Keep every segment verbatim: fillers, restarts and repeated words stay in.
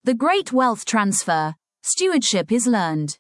The Great Wealth Transfer. Stewardship is learned.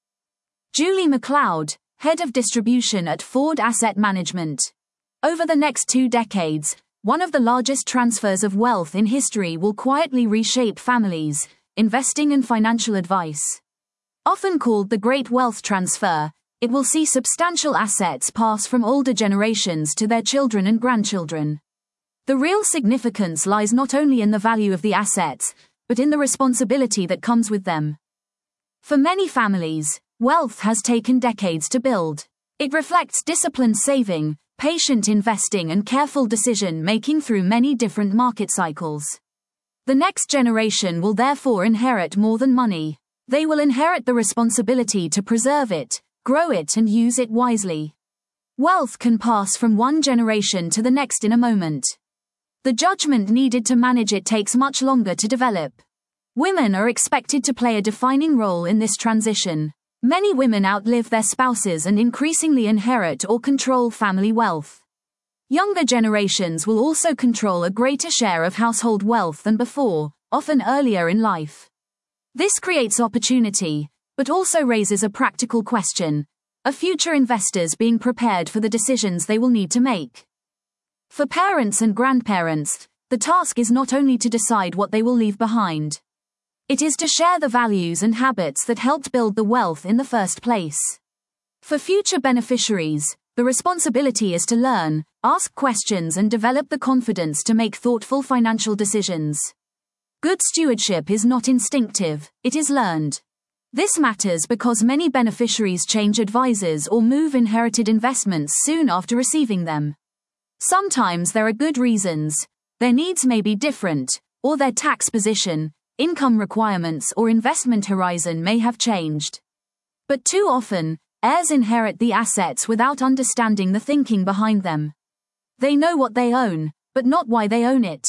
Julie McLeod, Head of Distribution at Ford Asset Management. Over the next two decades, one of the largest transfers of wealth in history will quietly reshape families, investing and financial advice. Often called the Great Wealth Transfer, it will see substantial assets pass from older generations to their children and grandchildren. The real significance lies not only in the value of the assets, but in the responsibility that comes with them. For many families, wealth has taken decades to build. It reflects disciplined saving, patient investing and careful decision-making through many different market cycles. The next generation will therefore inherit more than money. They will inherit the responsibility to preserve it, grow it and use it wisely. Wealth can pass from one generation to the next in a moment. The judgment needed to manage it takes much longer to develop. Women are expected to play a defining role in this transition. Many women outlive their spouses and increasingly inherit or control family wealth. Younger generations will also control a greater share of household wealth than before, often earlier in life. This creates opportunity, but also raises a practical question: are future investors being prepared for the decisions they will need to make? For parents and grandparents, the task is not only to decide what they will leave behind. It is to share the values and habits that helped build the wealth in the first place. For future beneficiaries, the responsibility is to learn, ask questions and develop the confidence to make thoughtful financial decisions. Good stewardship is not instinctive, it is learned. This matters because many beneficiaries change advisors or move inherited investments soon after receiving them. Sometimes there are good reasons. Their needs may be different, or their tax position, income requirements or investment horizon may have changed. But too often, heirs inherit the assets without understanding the thinking behind them. They know what they own, but not why they own it.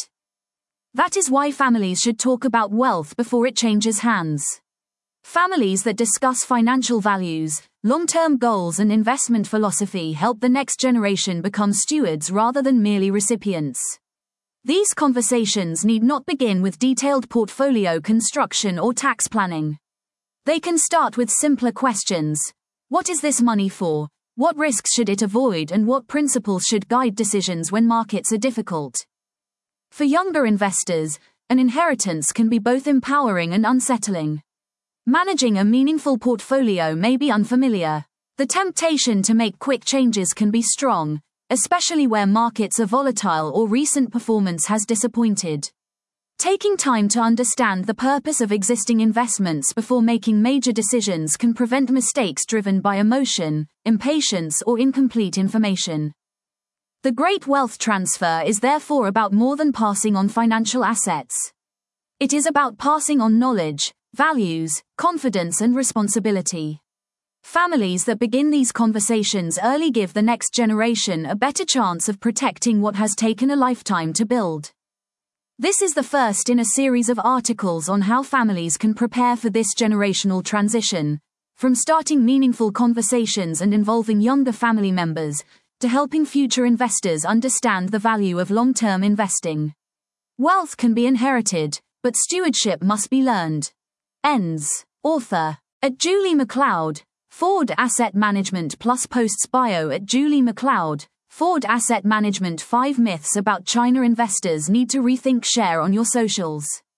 That is why families should talk about wealth before it changes hands. Families that discuss financial values, long-term goals and investment philosophy help the next generation become stewards rather than merely recipients. These conversations need not begin with detailed portfolio construction or tax planning. They can start with simpler questions. What is this money for? What risks should it avoid and what principles should guide decisions when markets are difficult? For younger investors, an inheritance can be both empowering and unsettling. Managing a meaningful portfolio may be unfamiliar. The temptation to make quick changes can be strong, especially where markets are volatile or recent performance has disappointed. Taking time to understand the purpose of existing investments before making major decisions can prevent mistakes driven by emotion, impatience, or incomplete information. The Great Wealth Transfer is therefore about more than passing on financial assets. It is about passing on knowledge, values, confidence and responsibility. Families that begin these conversations early give the next generation a better chance of protecting what has taken a lifetime to build. This is the first in a series of articles on how families can prepare for this generational transition, from starting meaningful conversations and involving younger family members, to helping future investors understand the value of long-term investing. Wealth can be inherited, but stewardship must be learned. Ends. Author. At Julie McLeod. Ford Asset Management plus posts bio at Julie McLeod. Ford Asset Management: five myths about China investors need to rethink. Share on your socials.